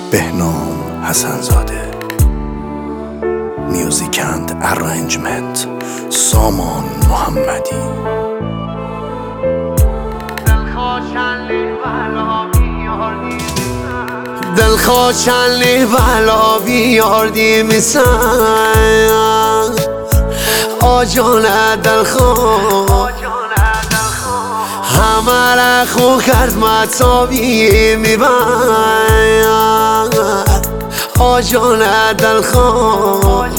بهنام حسنزاده. میوزیک اند ارنجمنت سامان محمدی. دلخوشن لی بلا بیاردی میسن آجانه دلخوش همه را خو کرد مطابی میبن آجانه دلخوش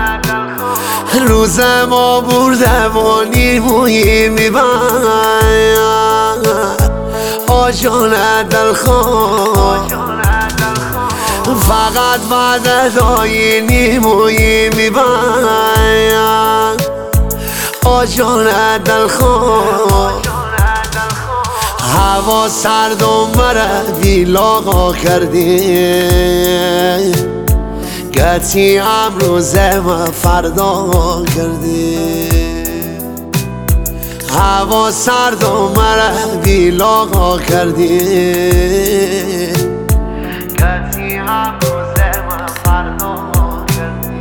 روز ما برده و نیمویی میبن آجانه دلخوش فقط بعد دایی نیمویی میبن آجانه دلخوش هوا سرد و مرا بیلاغا کردی گتی امروز ما فردا کردی هوا سرد و مرا بیلاغا کردی گتی امروز ما فردا کردی.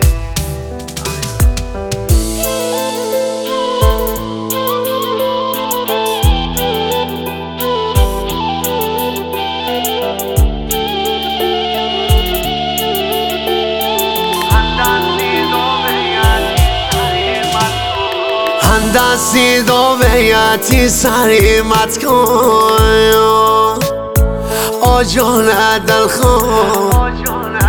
دستی دو بیتی سری مت کن آجانه دلخوش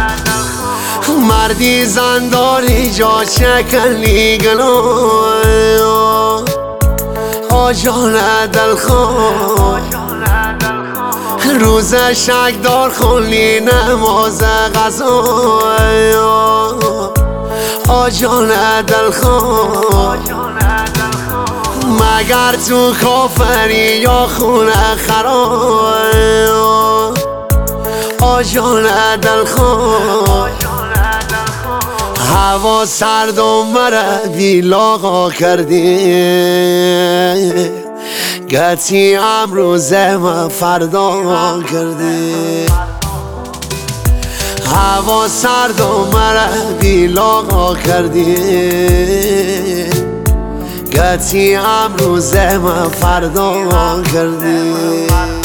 مردی زنداری جا شکنی گلو آجانه دلخوش روز شک دار خونی نماز غذا آجانه دلخوش مگر تو کافری یا خونه خراب آجانه دلخوش هوا سرد و مرا بیلاغا کردی گتی امروز ما فردا کردی هوا سرد و مرا بیلاغا کردی گتی امروز ما فردا کردی.